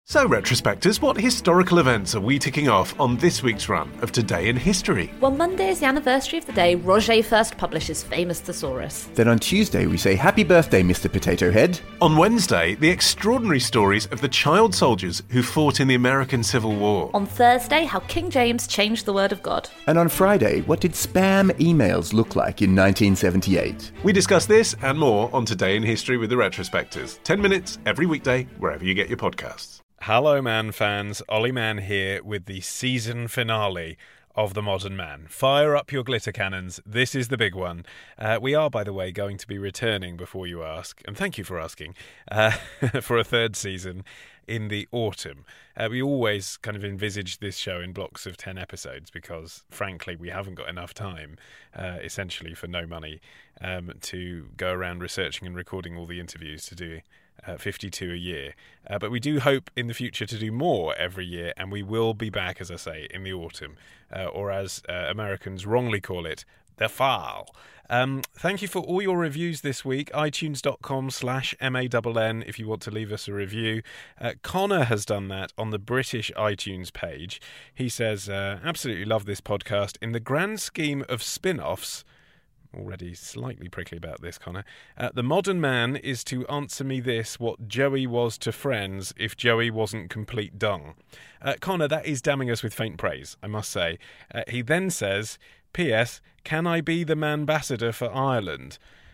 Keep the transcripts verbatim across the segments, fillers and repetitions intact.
So, retrospectors, what historical events are we ticking off on this week's run of Today in History? Well, Monday is the anniversary of the day Roger first published his famous Thesaurus. Then on Tuesday we say happy birthday, Mister Potato Head. On Wednesday, the extraordinary stories of the child soldiers who fought in the American Civil War. On Thursday, how King James changed the word of God. And on Friday, what did spam emails look like in nineteen seventy-eight? We discuss this and more on Today in History with the retrospectors. Ten minutes every weekday, wherever you get your podcasts. Hello, Man fans. Ollie Mann here with the season finale of The Modern Man. Fire up your glitter cannons. This is the big one. Uh, we are, by the way, going to be returning, before you ask, and thank you for asking, uh, for a third season in the autumn. Uh, we always kind of envisaged this show in blocks of ten episodes because, frankly, we haven't got enough time, uh, essentially for no money, um, to go around researching and recording all the interviews to do Uh, fifty-two a year. Uh, but we do hope in the future to do more every year, and we will be back, as I say, in the autumn, uh, or as uh, Americans wrongly call it, the fall. Um, thank you for all your reviews this week. iTunes.com slash M-A-N-N if you want to leave us a review. Uh, Connor has done that on the British iTunes page. He says, uh, absolutely love this podcast. In the grand scheme of spin-offs, already slightly prickly about this, Connor. Uh, the Modern Man is to answer me this, what Joey was to Friends if Joey wasn't complete dung. Uh, Connor, that is damning us with faint praise, I must say. Uh, he then says, P S, can I be the man-ambassador for Ireland?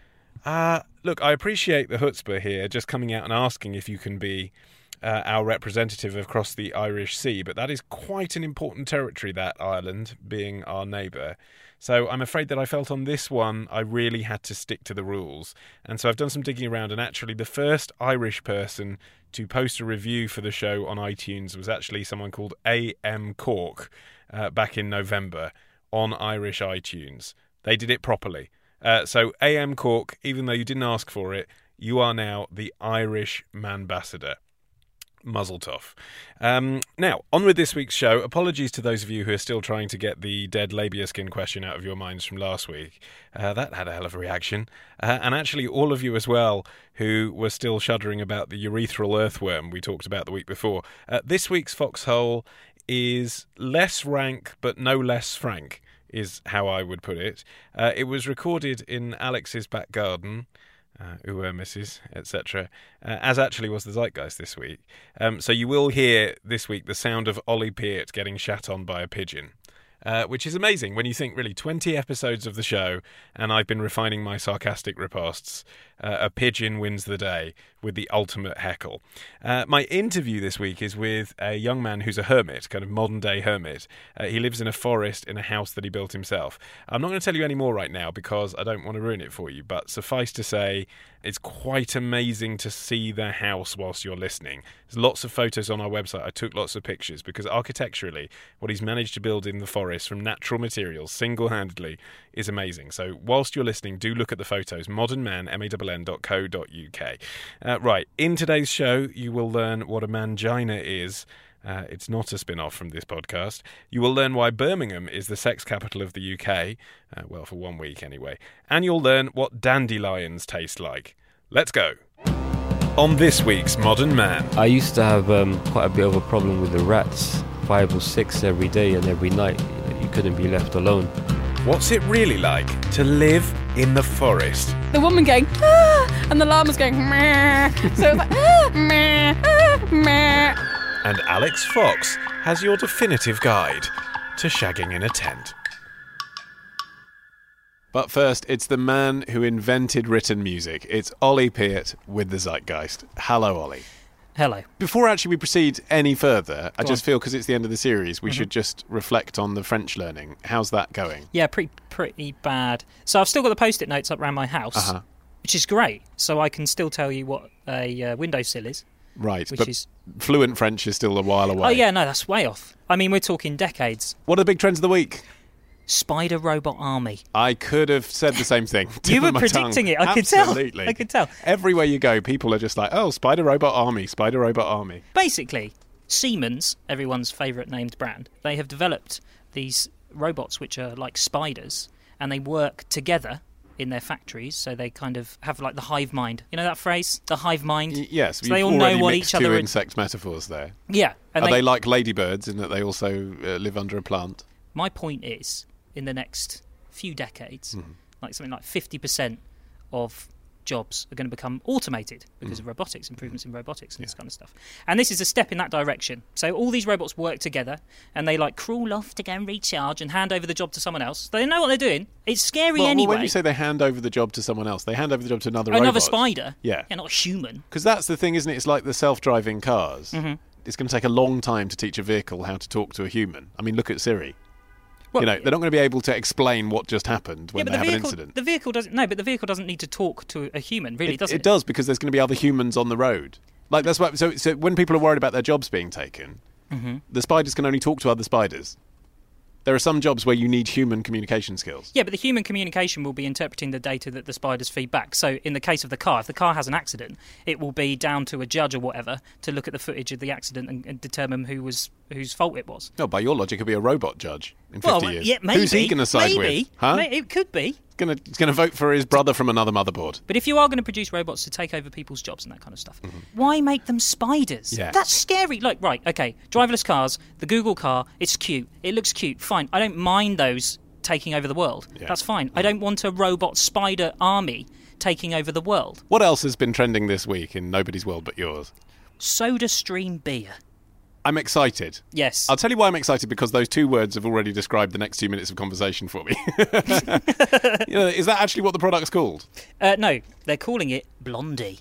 Uh, look, I appreciate the chutzpah here, just coming out and asking if you can be uh, our representative across the Irish Sea, but that is quite an important territory, that Ireland, being our neighbour. So I'm afraid that I felt on this one I really had to stick to the rules. And so I've done some digging around, and actually the first Irish person to post a review for the show on iTunes was actually someone called A M Cork uh, back in November on Irish iTunes. They did it properly. Uh, so A M Cork, even though you didn't ask for it, you are now the Irish man-ambassador. Muzzle tough. Um, now, on with this week's show. Apologies to those of you who are still trying to get the dead labia skin question out of your minds from last week. Uh, that had a hell of a reaction. Uh, and actually, all of you as well who were still shuddering about the urethral earthworm we talked about the week before. Uh, this week's Foxhole is less rank, but no less frank, is how I would put it. Uh, it was recorded in Alex's back garden. Uh, ooh, missus, et cetera, uh, as actually was the Zeitgeist this week. Um, so you will hear this week the sound of Ollie Peart getting shat on by a pigeon, uh, which is amazing when you think, really, twenty episodes of the show, and I've been refining my sarcastic riposts. Uh, a pigeon wins the day with the ultimate heckle. Uh, my interview this week is with a young man who's a hermit, kind of modern-day hermit. Uh, he lives in a forest in a house that he built himself. I'm not going to tell you any more right now because I don't want to ruin it for you, but suffice to say, it's quite amazing to see the house whilst you're listening. There's lots of photos on our website. I took lots of pictures because architecturally, what he's managed to build in the forest from natural materials, single-handedly, is amazing. So whilst you're listening, do look at the photos. Modern Man, M A N N dot co dot U K. Uh, right, in today's show, you will learn what a mangina is. Uh, it's not a spin-off from this podcast. You will learn why Birmingham is the sex capital of the U K. Uh, well, for one week anyway. And you'll learn what dandelions taste like. Let's go. On this week's Modern Man. I used to have um, quite a bit of a problem with the rats. Five or six every day and every night. You couldn't be left alone. What's it really like to live in the forest? The woman going, ah, and the llama's going, meh. So it's like, ah, meh, ah, meh. And Alex Fox has your definitive guide to shagging in a tent. But first, it's the man who invented written music. It's Ollie Peart with the Zeitgeist. Hello, Ollie. Hello. Before actually we proceed any further, I Go just on. feel because it's the end of the series, we Mm-hmm. should just reflect on the French learning. How's that going? Yeah, pretty pretty bad. So I've still got the post-it notes up around my house, Uh-huh. which is great. So I can still tell you what a uh, windowsill is. Right, Which but is... fluent French is still a while away. Oh, yeah, no, that's way off. I mean, we're talking decades. What are the big trends of the week? Spider Robot Army. I could have said the same thing. You Tip were of my predicting tongue. it. I could tell. Absolutely. I could tell. Everywhere you go, people are just like, oh, Spider Robot Army, Spider Robot Army. Basically, Siemens, everyone's favourite named brand, they have developed these robots which are like spiders, and they work together in their factories, so they kind of have like the hive mind. You know that phrase, the hive mind. Y- yes, so they all you've know already what mixed each other. two Are... insect metaphors there. Yeah, and are they... they like ladybirds in that they also uh, live under a plant? My point is, in the next few decades, mm. like something like fifty percent of jobs are going to become automated because mm. of robotics, improvements in robotics and yeah. this kind of stuff. And this is a step in that direction. So all these robots work together and they like crawl off to go and recharge and hand over the job to someone else. They know what they're doing. It's scary well, anyway. Well, when you say they hand over the job to someone else, they hand over the job to another Another robot. spider. Yeah. Yeah, not a human. Because that's the thing, isn't it? It's like the self-driving cars. Mm-hmm. It's going to take a long time to teach a vehicle how to talk to a human. I mean, look at Siri. Well, you know, they're not going to be able to explain what just happened when yeah, but they the have vehicle, an incident. The vehicle doesn't. No, but the vehicle doesn't need to talk to a human, really, it, does it? It does, because there's going to be other humans on the road. Like that's why. So, so when people are worried about their jobs being taken, mm-hmm. the spiders can only talk to other spiders. There are some jobs where you need human communication skills. Yeah, but the human communication will be interpreting the data that the spiders feed back. So in the case of the car, if the car has an accident, it will be down to a judge or whatever to look at the footage of the accident and, and determine who was whose fault it was. No, by your logic, it'll be a robot judge in fifty well, years. Yeah, maybe. Who's he going to side maybe, with? Huh? Maybe, it could be. Going to going to vote for his brother from another motherboard. But if you are going to produce robots to take over people's jobs and that kind of stuff, mm-hmm. why make them spiders? Yeah. That's scary. Like, right, okay, driverless cars, the Google car, it's cute. It looks cute. Fine. I don't mind those taking over the world. Yeah. That's fine. I don't want a robot spider army taking over the world. What else has been trending this week in nobody's world but yours? SodaStream beer. I'm excited. Yes. I'll tell you why I'm excited, because those two words have already described the next two minutes of conversation for me. You know, is that actually what the product's called? Uh, no, they're calling it Blondie.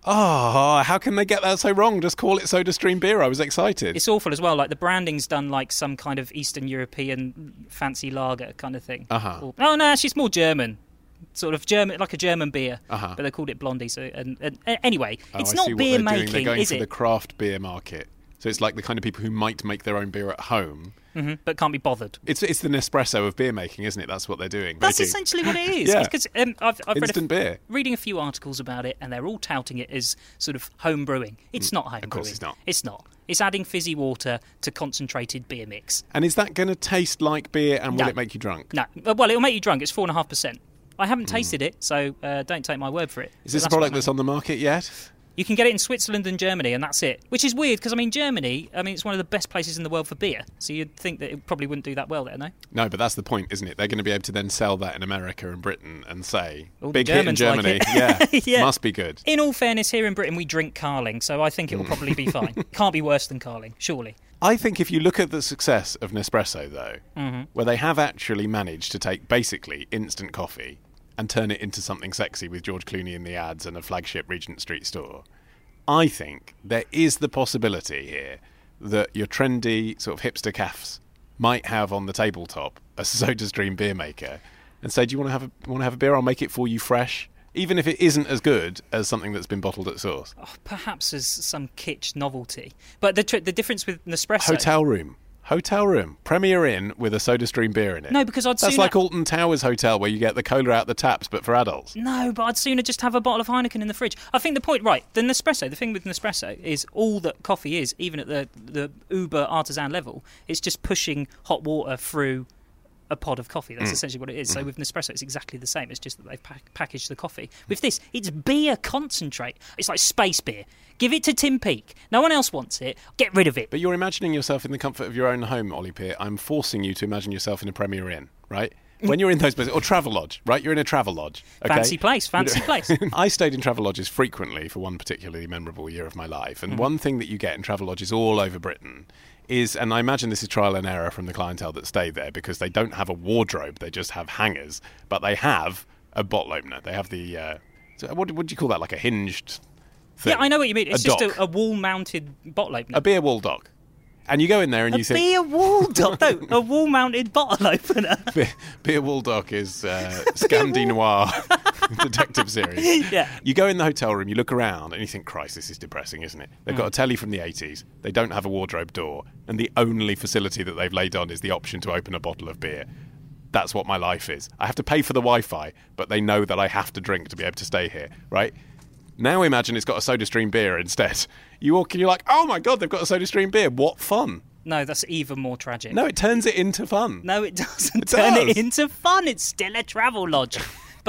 Oh, how can they get that so wrong? Just call it SodaStream beer. I was excited. It's awful as well. Like the branding's done like some kind of Eastern European fancy lager kind of thing. Uh-huh. Or, oh no, actually it's more German. Sort of German, like a German beer, uh-huh. but they called it Blondie. So, and, and, and anyway, oh, it's I not see what beer they're making, doing. They're going is for it? the craft beer market. So it's like the kind of people who might make their own beer at home. Mm-hmm, but can't be bothered. It's it's the Nespresso of beer making, isn't it? That's what they're doing. That's making... essentially what it is. Yeah. Because um, I've, I've Instant read a, beer. reading a few articles about it, and they're all touting it as sort of home brewing. It's mm, not home brewing. Of course it's not. It's not. It's adding fizzy water to concentrated beer mix. And is that going to taste like beer, and will no. it make you drunk? No. Well, it'll make you drunk. It's four point five percent. I haven't mm. tasted it, so uh, don't take my word for it. Is this a product that's on the market yet? You can get it in Switzerland and Germany, and that's it. Which is weird, because, I mean, Germany, I mean, it's one of the best places in the world for beer. So you'd think that it probably wouldn't do that well there, no? No, but that's the point, isn't it? They're going to be able to then sell that in America and Britain and say, all big hit in Germany, like yeah, yeah, must be good. In all fairness, here in Britain, we drink Carling, so I think it will probably be fine. Can't be worse than Carling, surely. I think if you look at the success of Nespresso, though, mm-hmm. where they have actually managed to take basically instant coffee and turn it into something sexy with George Clooney in the ads and a flagship Regent Street store, I think there is the possibility here that your trendy sort of hipster cafes might have on the tabletop a SodaStream beer maker and say, do you want to have a want to have a beer? I'll make it for you fresh, even if it isn't as good as something that's been bottled at source. Oh, perhaps as some kitsch novelty. But the tr- the difference with Nespresso... Hotel room. Hotel room. Premier Inn with a SodaStream beer in it. No, because I'd That's sooner... like Alton Towers Hotel where you get the cola out the taps, but for adults. No, but I'd sooner just have a bottle of Heineken in the fridge. I think the point... Right, the Nespresso, the thing with Nespresso is all that coffee is, even at the, the uber artisan level, it's just pushing hot water through a pod of coffee. That's mm. essentially what it is. Mm. So with Nespresso, it's exactly the same. It's just that they've pack- packaged the coffee. With this, it's beer concentrate. It's like space beer. Give it to Tim Peake. No one else wants it. Get rid of it. But you're imagining yourself in the comfort of your own home, Ollie Peer. I'm forcing you to imagine yourself in a Premier Inn, right? When you're in those places, or Travelodge, right? You're in a Travelodge. Okay? Fancy place, fancy place. I stayed in Travelodges frequently for one particularly memorable year of my life. And mm-hmm. one thing that you get in Travelodges all over Britain is, and I imagine this is trial and error from the clientele that stay there, because they don't have a wardrobe, they just have hangers, but they have a bottle opener. They have the, uh, what would you call that, like a hinged thing? Yeah, I know what you mean. It's a just dock. a, a wall-mounted bottle opener. A beer wall dock. And you go in there and a you think... A beer wall dock? No, a wall-mounted bottle opener. Beer, beer wall dock is uh, Scandi Noir detective series. Yeah. You go in the hotel room, you look around, and you think, Christ, this is depressing, isn't it? They've mm. got a telly from the eighties, they don't have a wardrobe door, and the only facility that they've laid on is the option to open a bottle of beer. That's what my life is. I have to pay for the Wi-Fi, but they know that I have to drink to be able to stay here, right? Now imagine it's got a SodaStream beer instead. You walk and you're like, oh my God, they've got a SodaStream beer. What fun. No, that's even more tragic. No, it turns it into fun. No, it doesn't it turn does. it into fun. It's still a travel lodge. But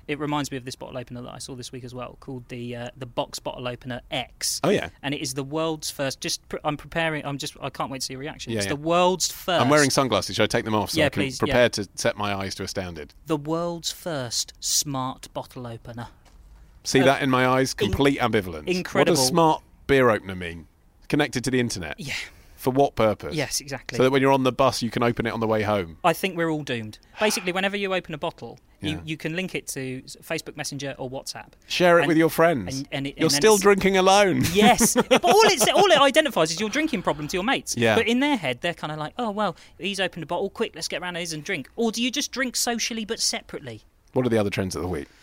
It reminds me of this bottle opener that I saw this week as well, called the uh, the Box Bottle Opener X. Oh yeah, and it is the world's first. Just pre- I'm preparing. I'm just. I can't wait to see your reaction. Yeah, it's yeah. the world's first. I'm wearing sunglasses. Should I take them off so Yeah, I can please, prepare yeah. to set my eyes to astounded? The world's first smart bottle opener. See Uh, that in my eyes? Complete ambivalence. incredible. What does smart beer opener mean? Connected to the internet? Yeah. For what purpose? Yes, exactly. So that when you're on the bus, you can open it on the way home. I think we're all doomed. Basically, whenever you open a bottle, Yeah. you, you can link it to Facebook Messenger or WhatsApp. Share it And- with your friends. and- and it- you're and then still it's- drinking alone. Yes, but all it all it identifies is your drinking problem to your mates. Yeah. But in their head, they're kind of like, oh well, he's opened a bottle. Quick, let's get round to his and drink. Or do you just drink socially but separately? What are the other trends of the week?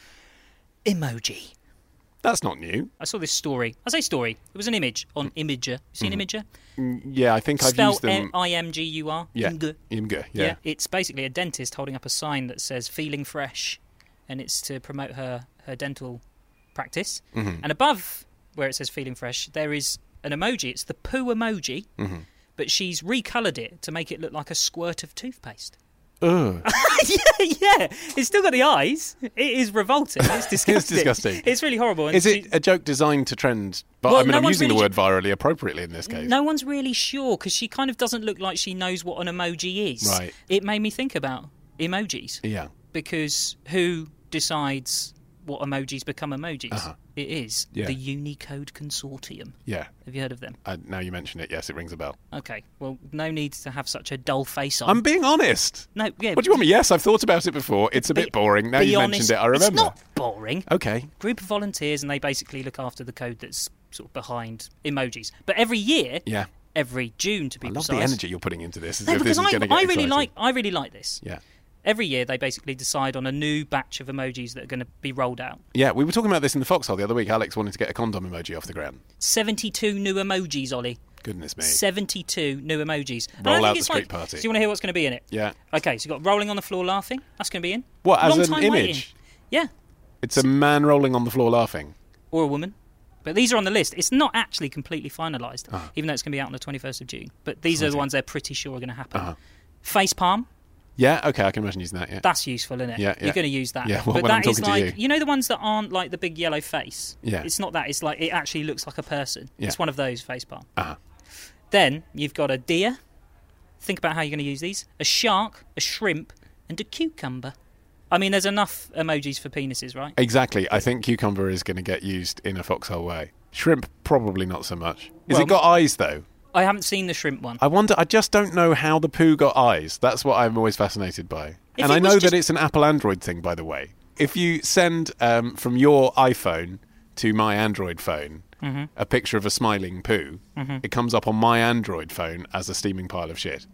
Emoji. That's not new. I saw this story. I say story. It was an image on Imager. You seen Mhm. Imager? Mm, Yeah, I think I've Spelled used them. I M G U R. Yeah, Imgur. Imgur, yeah. It's basically a dentist holding up a sign that says "Feeling Fresh," and it's to promote her her dental practice. Mhm. And above where it says "Feeling Fresh," there is an emoji. It's the poo emoji, Mhm. but she's recoloured it to make it look like a squirt of toothpaste. Ugh. yeah, yeah. It's still got the eyes. It is revolting. It's disgusting. It's disgusting. It's really horrible. And Is it she- a joke designed to trend? But Well, I mean, no I'm one's using the really word virally appropriately in this case. No one's really sure because she kind of doesn't look like she knows what an emoji is. Right. It made me think about emojis. Yeah. Because who decides what emojis become emojis? Uh-huh. It is Yeah. the Unicode Consortium. Yeah. Have you heard of them? Uh, now you mention it, yes, it rings a bell. Okay. Well, no need to have such a dull face on. I'm being honest. No, yeah. What do you want me? Yes, I've thought about it before. It's a Be- bit boring. Now be you honest, mentioned it, I remember. It's not boring. Okay. Group of volunteers, and they basically look after the code that's sort of behind emojis. But every year, Yeah. every June to be I love precise. the energy you're putting into this. As No, if this because is I, going to get I really exciting. like I really like this. Yeah. Every year they basically decide on a new batch of emojis that are going to be rolled out. Yeah, we were talking about this in the Foxhole the other week. Alex wanted to get a condom emoji off the ground. seventy-two new emojis, Ollie. Goodness me. seventy-two new emojis. And Roll I think out the it's street like, party. Do you want to hear what's going to be in it? Yeah. Okay, so you've got rolling on the floor laughing. That's going to be in. What, as Long an time image? waiting. Yeah. It's a man rolling on the floor laughing. Or a woman. But these are on the list. It's not actually completely finalised, Uh-huh. even though it's going to be out on the twenty-first of June. But these are the Exciting. ones they're pretty sure are going to happen. Uh-huh. Face palm. Yeah, okay, I can imagine using that, yeah. That's useful, isn't it? Yeah, yeah. You're going to use that. Yeah, well, but when that I'm is talking to like you. know the ones that aren't like the big yellow face. Yeah. It's not that. It's like it actually looks like a person. Yeah. It's one of those face palm. Uh-huh. Then you've got a deer. Think about how you're going to use these. A shark, a shrimp, and a cucumber. I mean, there's enough emojis for penises, right? Exactly. I think cucumber is going to get used in a Foxhole way. Shrimp, probably not so much. Has Well, it got eyes, though? I haven't seen the shrimp one. I wonder, I just don't know how the poo got eyes. That's what I'm always fascinated by. If and it I was know just- that it's an Apple Android thing, by the way. If you send um, from your iPhone to my Android phone Mhm. a picture of a smiling poo, Mhm. it comes up on my Android phone as a steaming pile of shit.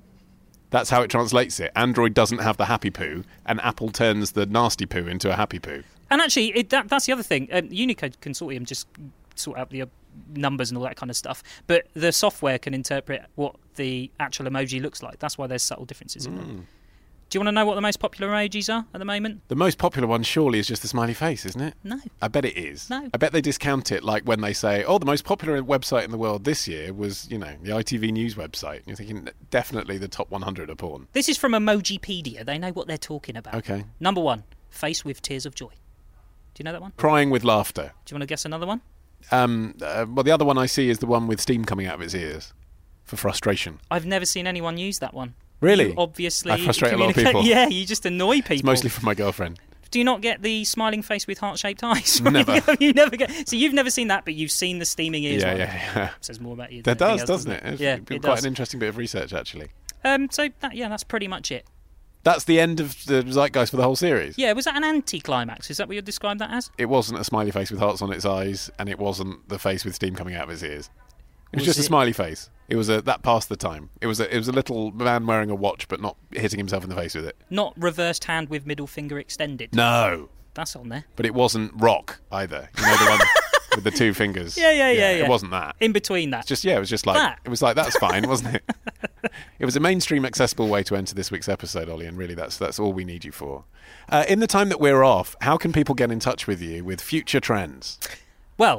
That's how it translates it. Android doesn't have the happy poo, and Apple turns the nasty poo into a happy poo. And actually, it, that, that's the other thing. Um, Unicode Consortium just sort out the uh, numbers and all that kind of stuff. But the software can interpret what the actual emoji looks like. That's why there's subtle differences in them. Do you want to know what the most popular emojis are at the moment? The most popular one surely is just the smiley face, isn't it? No. I bet it is. No. I bet they discount it like when they say, oh, the most popular website in the world this year was, you know, the I T V News website. And you're thinking, definitely the top one hundred are porn. This is from Emojipedia. They know what they're talking about. Okay. Number one, face with tears of joy. Do you know that one? Crying with laughter. Do you want to guess another one? Um, uh, well, the other one I see is the one with steam coming out of its ears for frustration. I've never seen anyone use that one. Really? You obviously, I frustrate a lot of communicate- people. Yeah, you just annoy people. It's mostly from my girlfriend. Do you not get the smiling face with heart-shaped eyes? Never. you never get. So you've never seen that, but you've seen the steaming ears Yeah, one. yeah, yeah. Says more about you. That than does, anything else, doesn't it? It's Yeah, been it quite does. an interesting bit of research, actually. Um, so that, yeah, that's pretty much it. That's the end of the zeitgeist for the whole series. Yeah, was that an anti-climax? Is that what you described that as? It wasn't a smiley face with hearts on its eyes, and it wasn't the face with steam coming out of its ears. It was, Was just a it- smiley face. It was a that passed the time. It was a it was a little man wearing a watch, but not hitting himself in the face with it. Not reversed hand with middle finger extended. No, That's on there. but it wasn't rock either. You know the one with the two fingers. Yeah, yeah, yeah, yeah. It wasn't that. In between that. It's just yeah, it was just like That. it was like that's fine, wasn't it? It was a mainstream, accessible way to enter this week's episode, Ollie, and really that's that's all we need you for. Uh, in the time that we're off, how can people get in touch with you with future trends? Well,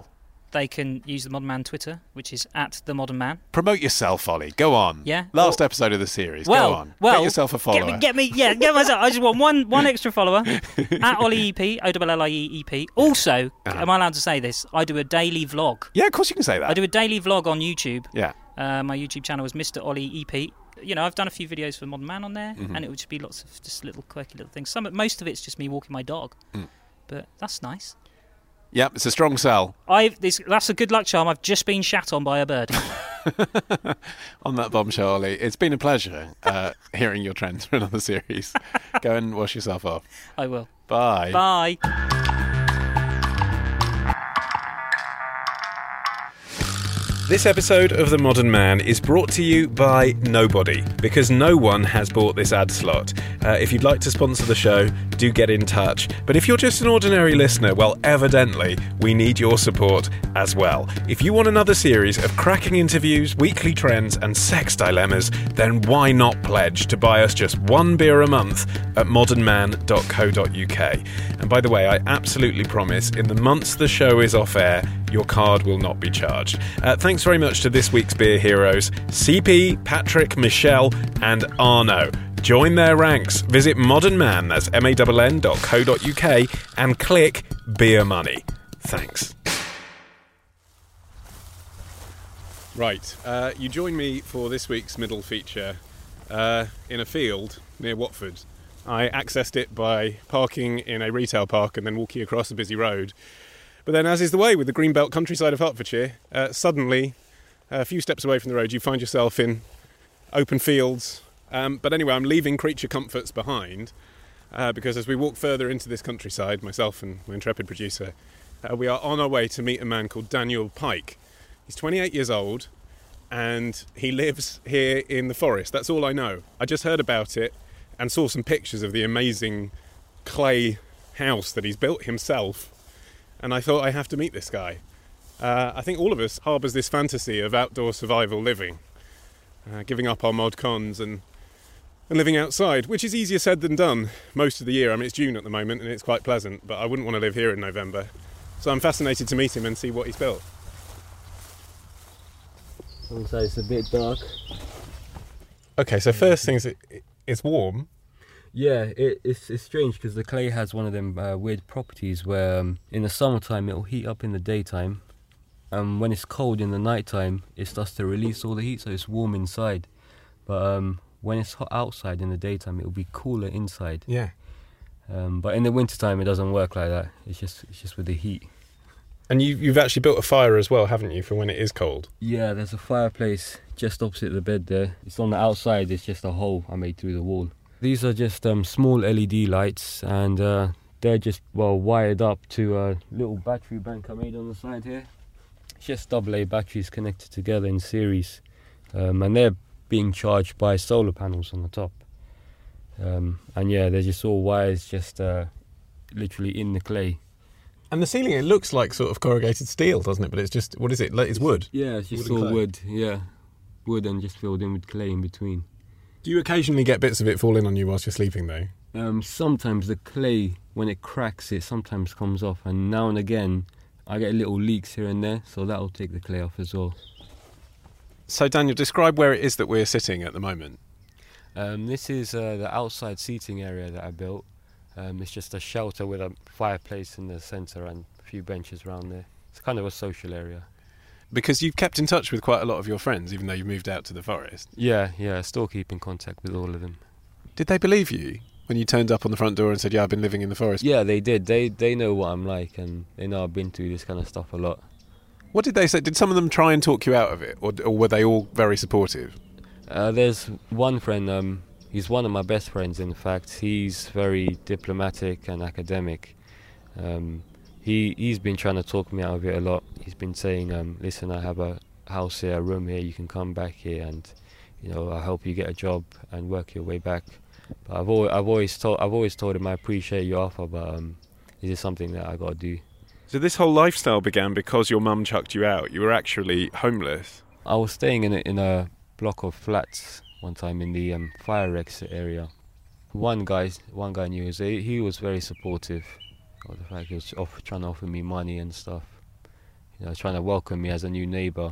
they can use the Modern Man Twitter, which is at the Modern Man. Promote yourself, Ollie. Go on. Yeah. Last well, episode of the series. Well, Go on. Well, get yourself a follower. Get me, get me yeah, get myself. I just want one, one extra follower at Ollie E P, O L L I E E P. Also, uh-huh. am I allowed to say this? I do a daily vlog. Yeah, of course you can say that. I do a daily vlog on YouTube. Yeah. Uh, my YouTube channel is Mister Ollie E P. You know, I've done a few videos for Modern Man on there, mm-hmm. and it would just be lots of just little quirky little things. Some, most of it's just me walking my dog, mm. but that's nice. Yep, it's a strong sell. I've this, that's a good luck charm. I've just been shat on by a bird. On that bombshell, Ollie, it's been a pleasure uh, hearing your trends for another series. Go and wash yourself off. I will. Bye. Bye. This episode of The Modern Man is brought to you by nobody, because no one has bought this ad slot. Uh, if you'd like to sponsor the show, do get in touch. But if you're just an ordinary listener, well, evidently, we need your support as well. If you want another series of cracking interviews, weekly trends, and sex dilemmas, then why not pledge to buy us just one beer a month at modern man dot co dot uk. And by the way, I absolutely promise, in the months the show is off air, your card will not be charged. Uh, thanks very much to this week's beer heroes, C P, Patrick, Michelle, and Arno. Join their ranks. Visit Modern Man, that's M A N N dot co dot uk, and click Beer Money. Thanks. Right, uh, you join me for this week's middle feature uh, in a field near Watford. I accessed it by parking in a retail park and then walking across a busy road. But then, as is the way with the greenbelt countryside of Hertfordshire, uh, suddenly, a few steps away from the road, you find yourself in open fields. Um, but anyway, I'm leaving creature comforts behind uh, because as we walk further into this countryside, myself and my intrepid producer, uh, we are on our way to meet a man called Daniel Pike. He's twenty-eight years old and he lives here in the forest. That's all I know. I just heard about it and saw some pictures of the amazing clay house that he's built himself. And I thought I have to meet this guy. Uh, I think all of us harbours this fantasy of outdoor survival living, uh, giving up our mod cons and, and living outside, which is easier said than done most of the year. I mean, it's June at the moment and it's quite pleasant, but I wouldn't want to live here in November. So I'm fascinated to meet him and see what he's built. Inside it's a bit dark. Okay, so first things, it, it's warm. Yeah, it, it's it's strange because the clay has one of them uh, weird properties where um, in the summertime it'll heat up in the daytime, and when it's cold in the nighttime it starts to release all the heat, so it's warm inside. But um, when it's hot outside in the daytime, it'll be cooler inside. Yeah. Um, but in the wintertime it doesn't work like that. It's just it's just with the heat. And you you've actually built a fire as well, haven't you, for when it is cold? Yeah, there's a fireplace just opposite the bed there. It's on the outside. It's just a hole I made through the wall. These are just um, small L E D lights, and uh, they're just well wired up to a little battery bank I made on the side here. It's just double A batteries connected together in series, um, and they're being charged by solar panels on the top. Um, and yeah, they're just all wires just uh, literally in the clay. And the ceiling, it looks like sort of corrugated steel, doesn't it? But it's just, what is it? It's wood? Yeah, it's just wood all wood, yeah. Wood and just filled in with clay in between. Do you occasionally get bits of it falling on you whilst you're sleeping, though? Um, sometimes the clay, when it cracks, it sometimes comes off, and now and again I get little leaks here and there, so that'll take the clay off as well. So, Daniel, describe where it is that we're sitting at the moment. Um, this is uh, the outside seating area that I built. Um, it's just a shelter with a fireplace in the centre and a few benches around there. It's kind of a social area. Because you've kept in touch with quite a lot of your friends, even though you've moved out to the forest. Yeah, yeah, still keep in contact with all of them. Did they believe you when you turned up on the front door and said, yeah, I've been living in the forest? Yeah, they did. They they know what I'm like, and they know I've been through this kind of stuff a lot. What did they say? Did some of them try and talk you out of it, or, or were they all very supportive? Uh, there's one friend, um, he's one of my best friends, in fact. He's very diplomatic and academic. Um, he, he's been trying to talk me out of it a lot. He's been saying, um, listen, I have a house here, a room here, you can come back here and, you know, I'll help you get a job and work your way back. But I've always, I've always told, I've always told him I appreciate your offer, but um, this is something that I got to do. So this whole lifestyle began because your mum chucked you out. You were actually homeless. I was staying in a, in a block of flats one time in the um, fire exit area. One guy, one guy knew, he, he was very supportive of the fact he was off, trying to offer me money and stuff. you know, trying to welcome me as a new neighbour.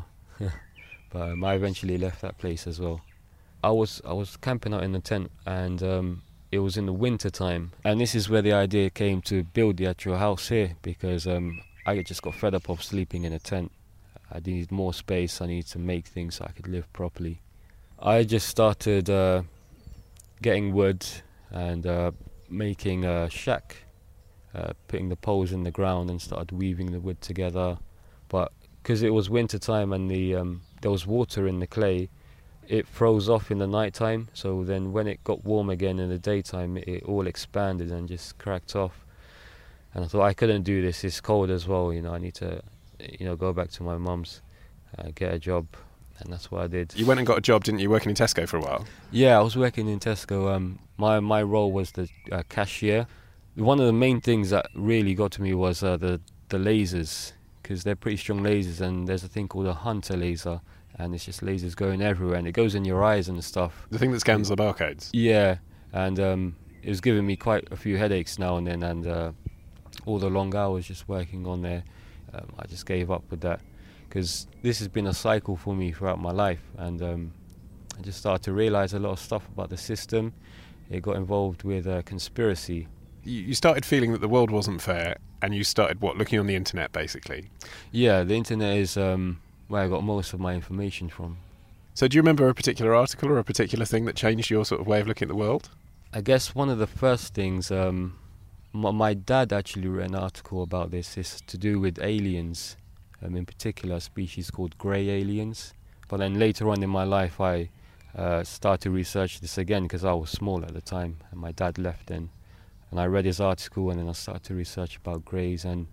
But um, I eventually left that place as well. I was I was camping out in the tent, and um, it was in the winter time, and this is where the idea came to build the actual house here, because um, I just got fed up of sleeping in a tent. I needed more space. I needed to make things so I could live properly. I just started uh, getting wood and uh, making a shack, uh, putting the poles in the ground and started weaving the wood together. But because it was winter time and the um, there was water in the clay, it froze off in the night time. So then when it got warm again in the daytime, it, it all expanded and just cracked off. And I thought, I couldn't do this. It's cold as well. You know, I need to, you know, go back to my mum's, uh, get a job. And that's what I did. You went and got a job, didn't you, working in Tesco for a while? Yeah, I was working in Tesco. Um, my my role was the uh, cashier. One of the main things that really got to me was uh, the the lasers, because they're pretty strong lasers, and there's a thing called a hunter laser, and it's just lasers going everywhere, and it goes in your eyes and stuff. The thing that scans the barcodes? Yeah, and um, it was giving me quite a few headaches now and then, and uh, all the long hours just working on there, um, I just gave up with that. Because this has been a cycle for me throughout my life, and um, I just started to realise a lot of stuff about the system. It got involved with uh, conspiracy. You, you started feeling that the world wasn't fair, and you started, what, looking on the internet, basically? Yeah, the internet is um, where I got most of my information from. So do you remember a particular article or a particular thing that changed your sort of way of looking at the world? I guess one of the first things, um, my, my dad actually wrote an article about this. It's to do with aliens. Um, in particular, a species called grey aliens. But then later on in my life, I uh, started to research this again because I was small at the time, and my dad left then. And I read his article, and then I started to research about greys. And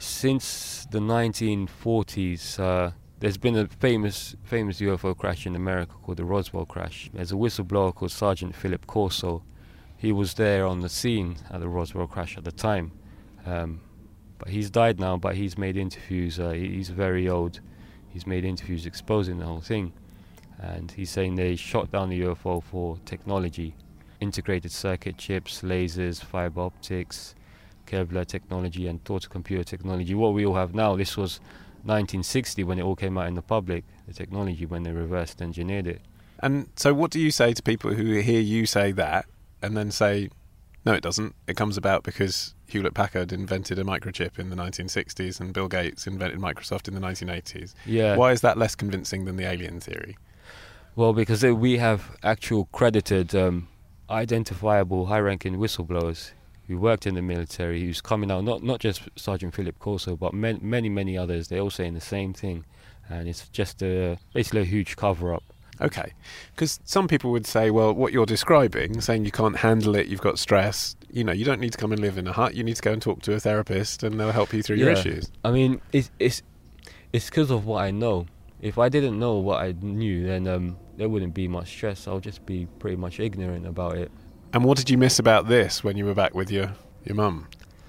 since the nineteen forties, uh, there's been a famous famous U F O crash in America called the Roswell crash. There's a whistleblower called Sergeant Philip Corso. He was there on the scene at the Roswell crash at the time. Um, But he's died now, but he's made interviews, uh, he's very old, he's made interviews exposing the whole thing. And he's saying they shot down the U F O for technology, integrated circuit chips, lasers, fiber optics, Kevlar technology and thought-to-computer technology. What we all have now, this was nineteen sixty when it all came out in the public, the technology, when they reversed engineered it. And so what do you say to people who hear you say that and then say, no, it doesn't. It comes about because Hewlett-Packard invented a microchip in the nineteen sixties and Bill Gates invented Microsoft in the nineteen eighties. Yeah. Why is that less convincing than the alien theory? Well, because we have actual credited, um, identifiable, high-ranking whistleblowers who worked in the military, who's coming out, not not just Sergeant Philip Corso, but many, many, many others. They're all saying the same thing, and it's just a, basically a huge cover-up. Okay, because some people would say, well, what you're describing, saying you can't handle it, you've got stress, you know, you don't need to come and live in a hut, you need to go and talk to a therapist and they'll help you through yeah. your issues. I mean, it's it's it's because of what I know. If I didn't know what I knew, then um, there wouldn't be much stress. I'll just be pretty much ignorant about it. And what did you miss about this when you were back with your, your mum?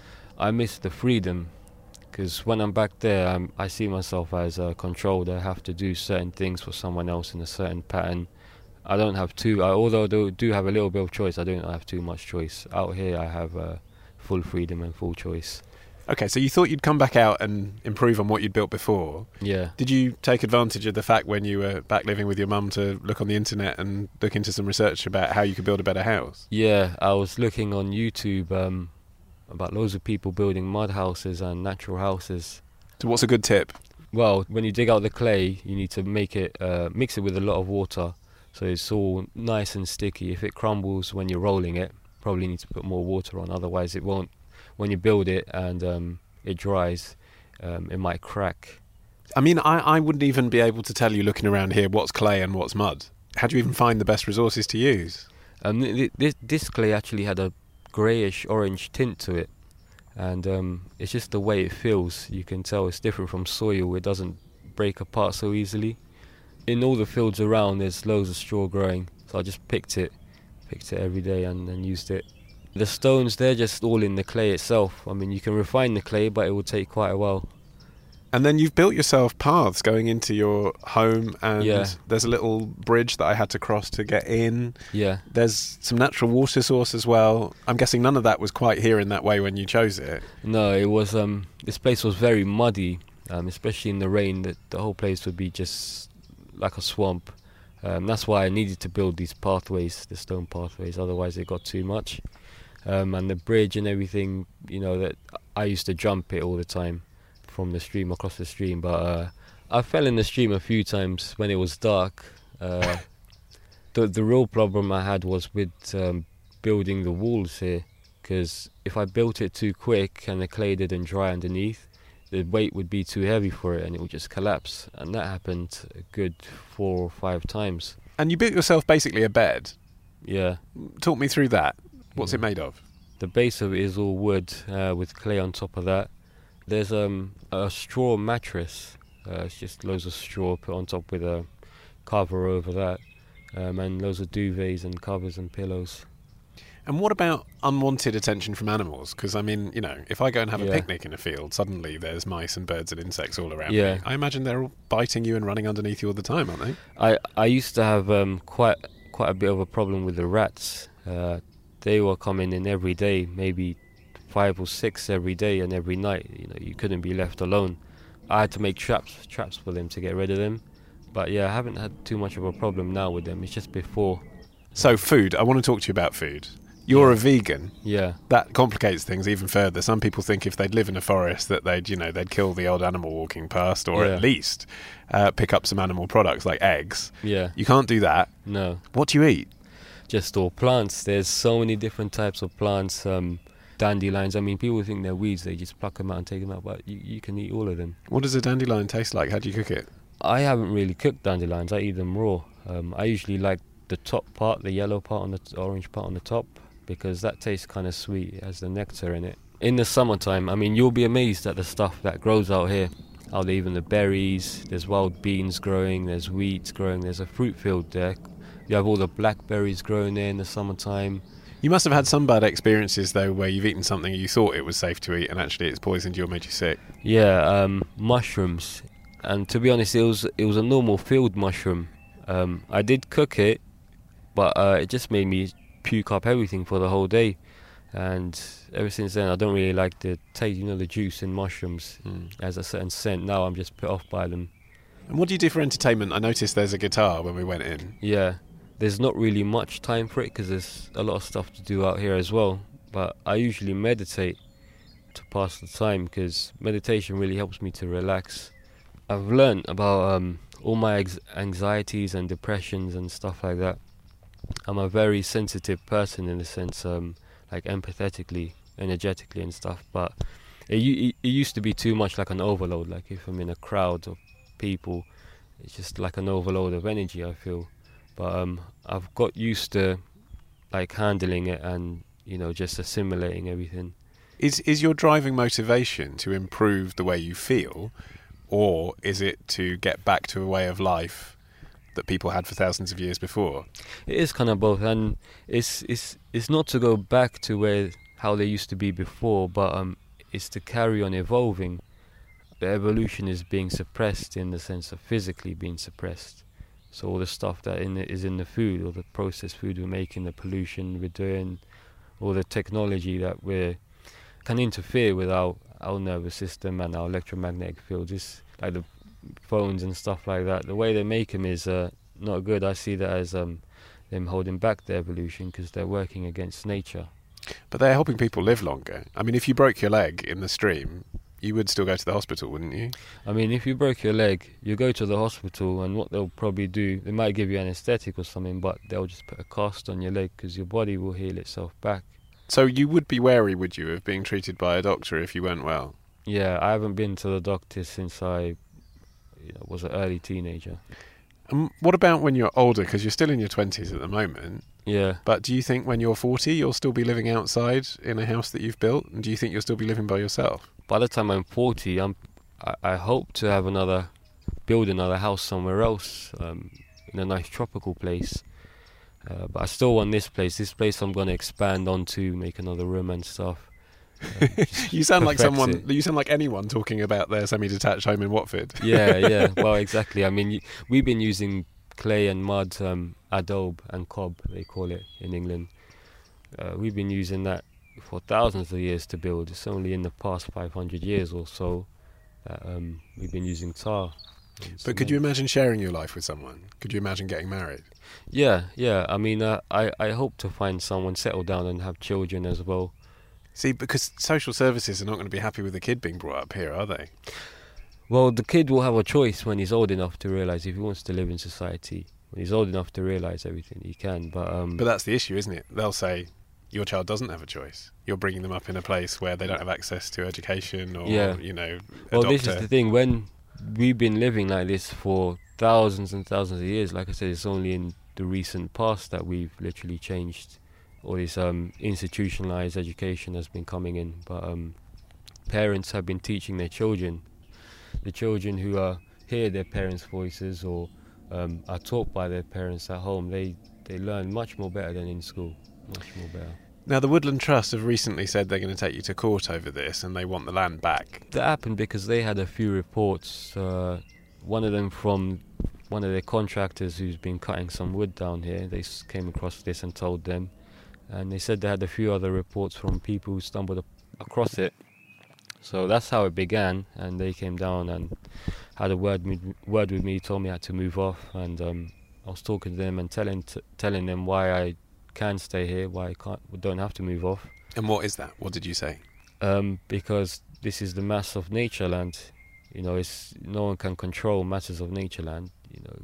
I miss the freedom. Because when I'm back there, I'm, I see myself as uh, controlled. I have to do certain things for someone else in a certain pattern. I don't have too, I, although I do, do have a little bit of choice, I don't have too much choice. Out here, I have uh, full freedom and full choice. Okay, so you thought you'd come back out and improve on what you'd built before. Yeah. Did you take advantage of the fact when you were back living with your mum to look on the internet and look into some research about how you could build a better house? Yeah, I was looking on YouTube um, about loads of people building mud houses and natural houses. So what's a good tip? Well, when you dig out the clay, you need to make it, uh, mix it with a lot of water, so it's all nice and sticky. If it crumbles when you're rolling it, probably need to put more water on, otherwise it won't. When you build it and um, it dries, um, it might crack. I mean, I, I wouldn't even be able to tell you, looking around here, what's clay and what's mud. How do you even find the best resources to use? Um, th- this, this clay actually had a greyish orange tint to it, and um, it's just the way it feels. You can tell it's different from soil. It doesn't break apart so easily. In all the fields around, there's loads of straw growing, so I just picked it, picked it every day and, and used it. The stones, they're just all in the clay itself. I mean, you can refine the clay, but it will take quite a while. And then you've built yourself paths going into your home, and yeah. there's a little bridge that I had to cross to get in. Yeah. There's some natural water source as well. I'm guessing none of that was quite here in that way when you chose it. No, it was. Um, this place was very muddy. um, especially in the rain. That the whole place would be just like a swamp. Um, that's why I needed to build these pathways, the stone pathways. Otherwise, it got too much. Um, and the bridge and everything, you know, that I used to jump it all the time from the stream across the stream. But uh, I fell in the stream a few times when it was dark. Uh, the the real problem I had was with um, building the walls here, because if I built it too quick and the clay didn't dry underneath, the weight would be too heavy for it and it would just collapse. And that happened a good four or five times. And you built yourself basically a bed. Yeah. Talk me through that. What's Yeah. it made of? The base of it is all wood uh, with clay on top of that. There's um, a straw mattress. Uh, it's just loads of straw put on top with a cover over that. Um, and loads of duvets and covers and pillows. And what about unwanted attention from animals? Because, I mean, you know, if I go and have a Yeah. picnic in a field, suddenly there's mice and birds and insects all around Yeah. me. I imagine they're all biting you and running underneath you all the time, aren't they? I, I used to have um, quite quite a bit of a problem with the rats. Uh, they were coming in every day, maybe five or six every day and every night. You know, you couldn't be left alone. I had to make traps traps for them to get rid of them. But yeah, I haven't had too much of a problem now with them. It's just before. So, food. I want to talk to you about food. You're Yeah. a vegan. Yeah. That complicates things even further. Some people think if they'd live in a forest that they'd, you know, they'd kill the odd animal walking past, or Yeah. at least uh, pick up some animal products like eggs. Yeah. You can't do that. No. What do you eat? Just all plants. There's so many different types of plants. Um, dandelions. I mean, people think they're weeds. They just pluck them out and take them out. But you, you can eat all of them. What does a dandelion taste like? How do you cook it? I haven't really cooked dandelions. I eat them raw. Um, I usually like the top part, the yellow part on the t- orange part on the top, because that tastes kind of sweet. It has the nectar in it. In the summertime, I mean, you'll be amazed at the stuff that grows out here. How they even the berries. There's wild beans growing. There's wheat growing. There's a fruit field there. You have all the blackberries growing there in the summertime. You must have had some bad experiences, though, where you've eaten something you thought it was safe to eat and actually it's poisoned you or made you sick. Yeah, um, mushrooms. And to be honest, it was it was a normal field mushroom. Um, I did cook it, but uh, it just made me puke up everything for the whole day. And ever since then, I don't really like the taste, you know, the juice in mushrooms. Mm. Has a certain scent. Now I'm just put off by them. And what do you do for entertainment? I noticed there's a guitar when we went in. Yeah, there's not really much time for it because there's a lot of stuff to do out here as well. But I usually meditate to pass the time, because meditation really helps me to relax. I've learned about um, all my ex- anxieties and depressions and stuff like that. I'm a very sensitive person in the sense, um, like empathetically, energetically and stuff. But it, it, it used to be too much like an overload. Like if I'm in a crowd of people, it's just like an overload of energy, I feel. But um, I've got used to like handling it and, you know, just assimilating everything. Is is your driving motivation to improve the way you feel, or is it to get back to a way of life that people had for thousands of years before? It is kind of both, and it's it's it's not to go back to where how they used to be before, but um, it's to carry on evolving. The evolution is being suppressed in the sense of physically being suppressed. So all the stuff that in it is in the food, or the processed food we're making, the pollution we're doing, or the technology that we're can interfere with our, our nervous system and our electromagnetic fields. It's like the phones and stuff like that. The way they make them is uh, not good. I see that as um, them holding back the evolution because they're working against nature. But they're helping people live longer. I mean, if you broke your leg in the stream, you would still go to the hospital, wouldn't you? I mean, if you broke your leg, you go to the hospital, and what they'll probably do, they might give you anesthetic or something, but they'll just put a cast on your leg because your body will heal itself back. So you would be wary, would you, of being treated by a doctor if you weren't well? Yeah, I haven't been to the doctor since I you know, was an early teenager. And what about when you're older? Because you're still in your twenties at the moment. Yeah. But do you think when you're forty, you'll still be living outside in a house that you've built? And do you think you'll still be living by yourself? By the time I'm forty, I'm, I, I hope to have another, build another house somewhere else, um, in a nice tropical place. Uh, but I still want this place. This place I'm going to expand onto, make another room and stuff. Uh, You sound like perfect someone. it. You sound like anyone talking about their semi-detached home in Watford. Yeah, yeah. Well, exactly. I mean, y- we've been using clay and mud, um, adobe and cob, they call it in England. Uh, we've been using that for thousands of years to build. It's only in the past five hundred years or so that um, we've been using tar. But could you imagine sharing your life with someone? Could you imagine getting married? Yeah, yeah. I mean, uh, I, I hope to find someone, settle down and have children as well. See, because social services are not going to be happy with the kid being brought up here, are they? Well, the kid will have a choice when he's old enough to realise if he wants to live in society. When he's old enough to realise everything, he can. But um, but that's the issue, isn't it? They'll say, your child doesn't have a choice. You're bringing them up in a place where they don't have access to education or, yeah. you know, a Well, doctor. This is the thing. When we've been living like this for thousands and thousands of years, like I said, it's only in the recent past that we've literally changed. All this um, institutionalised education has been coming in. But um, parents have been teaching their children. The children who are hear their parents' voices or um, are taught by their parents at home, they, they learn much more better than in school. Much more better. Now, the Woodland Trust have recently said they're going to take you to court over this and they want the land back. That happened because they had a few reports. Uh, one of them from one of their contractors who's been cutting some wood down here. They s- came across this and told them. And they said they had a few other reports from people who stumbled up across it. So that's how it began. And they came down and had a word, me- word with me, told me I had to move off. And um, I was talking to them and telling t- telling them why I can stay here, why I can't, don't have to move off. And what is that? What did you say? Um, because this is the mass of nature land. You know, it's no one can control matters of nature land. You know,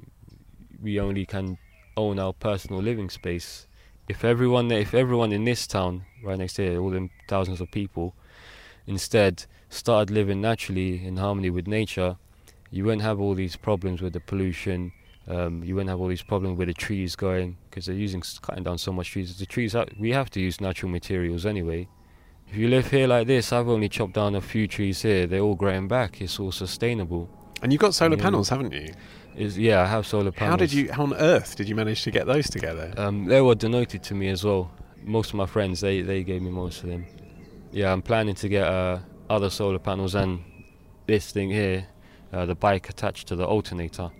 we only can own our personal living space. If everyone, if everyone in this town, right next here, all them thousands of people, instead started living naturally in harmony with nature, you wouldn't have all these problems with the pollution. Um, you wouldn't have all these problems with the trees going, because they're using cutting down so much trees. The trees, ha- we have to use natural materials anyway. If you live here like this, I've only chopped down a few trees here. They're all growing back. It's all sustainable. And you've got solar Yeah. panels, haven't you? Is yeah, I have solar panels. How did you? How on earth did you manage to get those together? Um, they were donated to me as well. Most of my friends, they, they gave me most of them. Yeah, I'm planning to get uh, other solar panels and this thing here, uh, the bike attached to the alternator.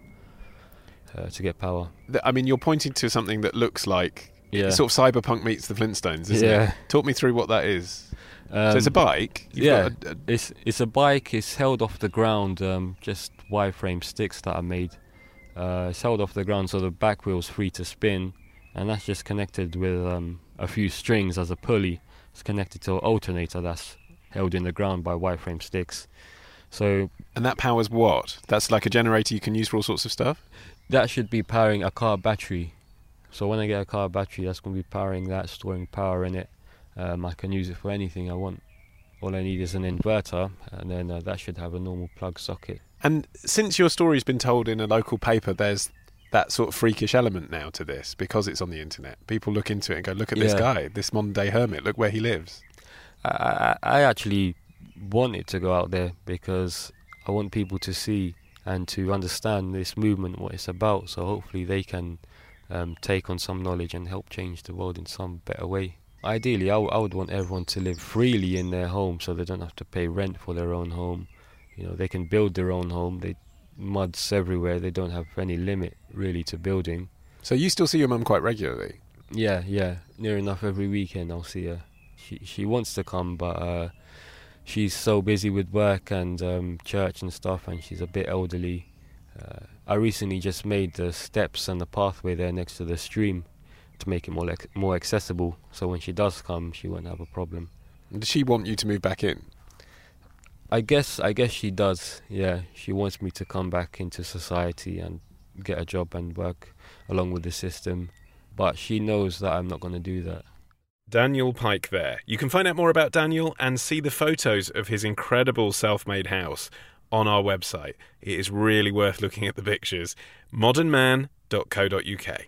Uh, to get power. Th- I mean, you're pointing to something that looks like Yeah. sort of cyberpunk meets the Flintstones, isn't Yeah. it? Talk me through what that is. Um, so it's a bike. You've yeah, got a- a- it's it's a bike. It's held off the ground, um, just wireframe sticks that I made. Uh, it's held off the ground so the back wheel's free to spin, and that's just connected with um, a few strings as a pulley. It's connected to an alternator that's held in the ground by wireframe sticks. So and that powers what? That's like a generator you can use for all sorts of stuff? that should be powering a car battery. So when I get a car battery, that's going to be powering that, storing power in it. Um, I can use it for anything I want. All I need is an inverter, and then uh, that should have a normal plug socket. And since your story's been told in a local paper, there's that sort of freakish element now to this, because it's on the internet. People look into it and go, look at this Yeah. guy, this modern-day hermit, look where he lives. I, I, I actually want it to go out there because I want people to see and to understand this movement, what it's about, so hopefully they can um, take on some knowledge and help change the world in some better way. Ideally, I, w- I would want everyone to live freely in their home so they don't have to pay rent for their own home. You know, they can build their own home. They muds everywhere. They don't have any limit, really, to building. So you still see your mum quite regularly? Yeah, yeah. Near enough every weekend I'll see her. She she wants to come, but uh, she's so busy with work and um, church and stuff, and she's a bit elderly. Uh, I recently just made the steps and the pathway there next to the stream to make it more like, more accessible, so when she does come, she won't have a problem. Does she want you to move back in? I guess I guess she does. Yeah, she wants me to come back into society and get a job and work along with the system, but she knows that I'm not going to do that. Daniel Pike there. You can find out more about Daniel and see the photos of his incredible self-made house on our website. It is really worth looking at the pictures. modern man dot co dot uk.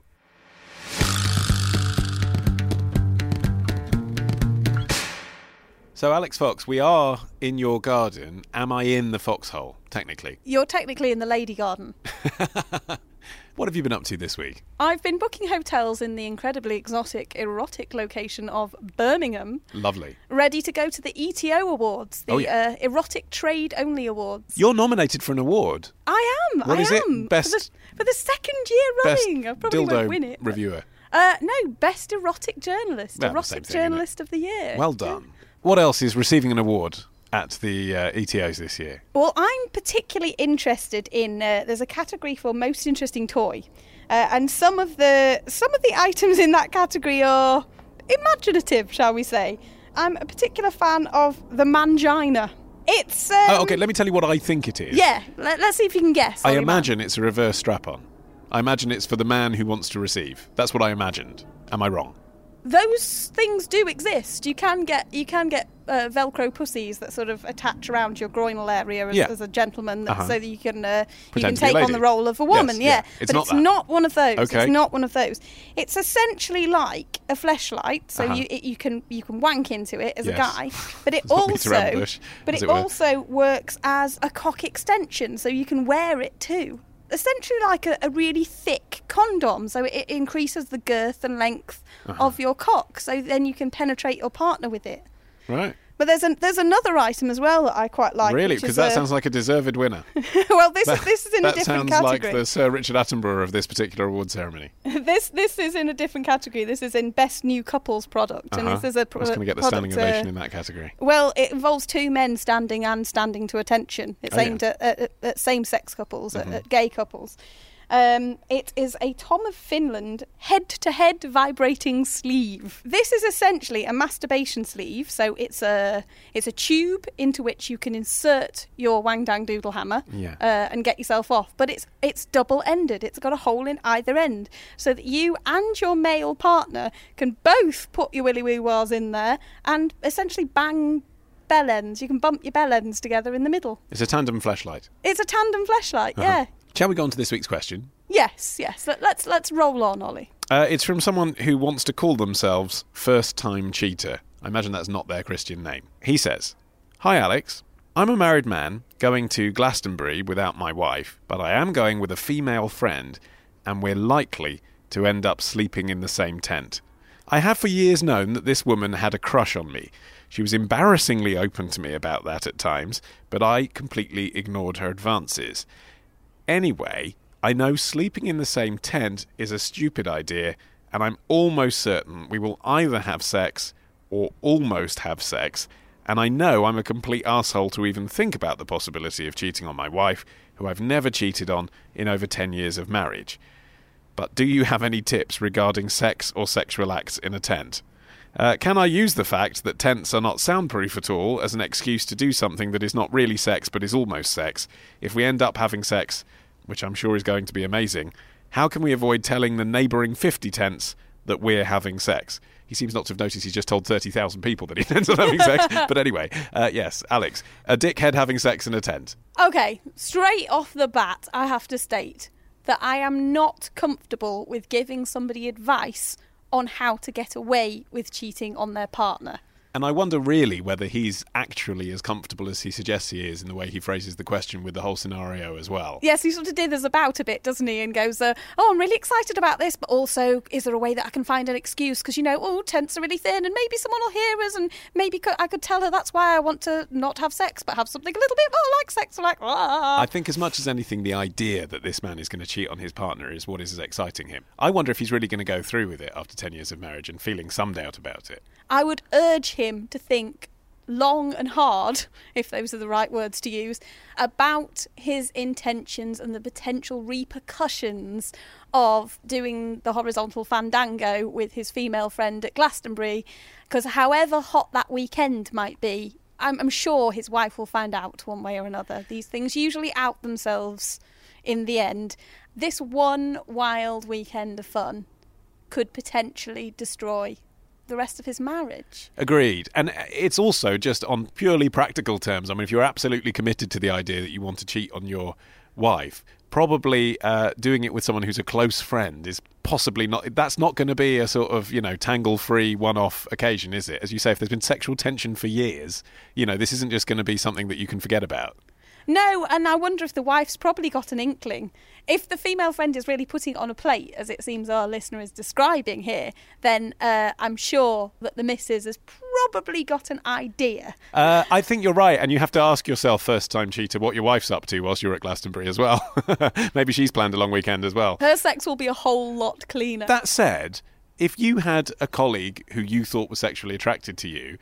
So, Alex Fox, we are in your garden. Am I in the foxhole, technically? You're technically in the lady garden. What have you been up to this week? I've been booking hotels in the incredibly exotic, erotic location of Birmingham, Lovely. ready to go to the E T O Awards, the Oh, yeah. uh, Erotic Trade Only Awards. You're nominated for an award. I am. What I is it? am. Best- for the, for the second year Best running. I probably won't win dildo it. reviewer. Uh, no, best erotic journalist, Well, the same erotic thing, isn't it? journalist of the year. Well done. What else is receiving an award at the uh, E T Os this year? Well, I'm particularly interested in. Uh, there's a category for most interesting toy, uh, and some of the some of the items in that category are imaginative, shall we say? I'm a particular fan of the mangina. It's. Um, oh, okay, let me tell you what I think it is. Yeah, let, let's see if you can guess. I Ollie imagine Man. it's a reverse strap-on. I imagine it's for the man who wants to receive. That's what I imagined. Am I wrong? Those things do exist. You can get you can get uh, Velcro pussies that sort of attach around your groinal area as, Yeah. as a gentleman, that, Uh-huh. so that you can uh, you Pretend can to be a take on lady. the role of a woman. Yes, yeah, yeah. It's but not it's that. not one of those. Okay. It's not one of those. It's essentially like a fleshlight, so Uh-huh. you it, you can you can wank into it as Yes. a guy, but it It's not Peter also Ambush, but as it, it were. also works as a cock extension, so you can wear it too. Essentially like a, a really thick condom, so it increases the girth and length Uh-huh. of your cock, so then you can penetrate your partner with it. Right. But there's an, there's another item as well that I quite like. Really? which Because is that a- sounds like a deserved winner. well, this is this is in that a different sounds category. like the Sir Richard Attenborough of this particular award ceremony. this this is in a different category. This is in best new couples product, and Uh-huh. this is a That's going to get the product, standing ovation uh, in that category. Well, it involves two men standing and standing to attention. It's Oh, yeah. aimed at, at, at same-sex couples, Mhm. at, at gay couples. Um, it is a Tom of Finland head-to-head vibrating sleeve. This is essentially a masturbation sleeve. So it's a it's a tube into which you can insert your wang dang doodle hammer Yeah. uh, and get yourself off. But it's it's double-ended. It's got a hole in either end, so that you and your male partner can both put your willy woo wahs in there and essentially bang bell ends. You can bump your bell ends together in the middle. It's a tandem fleshlight. It's a tandem fleshlight, Uh-huh. yeah. Shall we go on to this week's question? Yes, yes. Let, let's let's roll on, Ollie. Uh, it's from someone who wants to call themselves First Time Cheater. I imagine that's not their Christian name. He says, "Hi Alex, I'm a married man going to Glastonbury without my wife, but I am going with a female friend, and we're likely to end up sleeping in the same tent. I have for years known that this woman had a crush on me. She was embarrassingly open to me about that at times, but I completely ignored her advances. Anyway, I know sleeping in the same tent is a stupid idea, and I'm almost certain we will either have sex or almost have sex, and I know I'm a complete arsehole to even think about the possibility of cheating on my wife, who I've never cheated on in over ten years of marriage. But do you have any tips regarding sex or sexual acts in a tent? Uh, can I use the fact that tents are not soundproof at all as an excuse to do something that is not really sex but is almost sex? If we end up having sex, which I'm sure is going to be amazing, how can we avoid telling the neighbouring fifty tents that we're having sex?" He seems not to have noticed he's just told thirty thousand people that he intends on having sex. But anyway, uh, yes, Alex, a dickhead having sex in a tent. Okay, straight off the bat, I have to state that I am not comfortable with giving somebody advice on how to get away with cheating on their partner. And I wonder really whether he's actually as comfortable as he suggests he is in the way he phrases the question with the whole scenario as well. Yes, he sort of dithers about a bit, doesn't he? And goes, uh, oh, I'm really excited about this, but also, is there a way that I can find an excuse? Because, you know, oh, tents are really thin, and maybe someone will hear us, and maybe co- I could tell her that's why I want to not have sex, but have something a little bit more like sex. Like, ah. I think as much as anything, the idea that this man is going to cheat on his partner is what is exciting him. I wonder if he's really going to go through with it after ten years of marriage and feeling some doubt about it. I would urge him to think long and hard, if those are the right words to use, about his intentions and the potential repercussions of doing the horizontal fandango with his female friend at Glastonbury, because however hot that weekend might be, I'm, I'm sure his wife will find out one way or another. These things usually out themselves in the end. This one wild weekend of fun could potentially destroy the rest of his marriage. Agreed. And it's also just on purely practical terms. I mean, if you're absolutely committed to the idea that you want to cheat on your wife, probably uh, doing it with someone who's a close friend is possibly not, that's not going to be a sort of, you know, tangle-free one-off occasion, is it? As you say, if there's been sexual tension for years, you know, this isn't just going to be something that you can forget about. No, and I wonder if the wife's probably got an inkling. If the female friend is really putting it on a plate, as it seems our listener is describing here, then uh, I'm sure that the missus has probably got an idea. Uh, I think you're right, and you have to ask yourself, first-time cheater, what your wife's up to whilst you're at Glastonbury as well. Maybe she's planned a long weekend as well. Her sex will be a whole lot cleaner. That said, if you had a colleague who you thought was sexually attracted to you,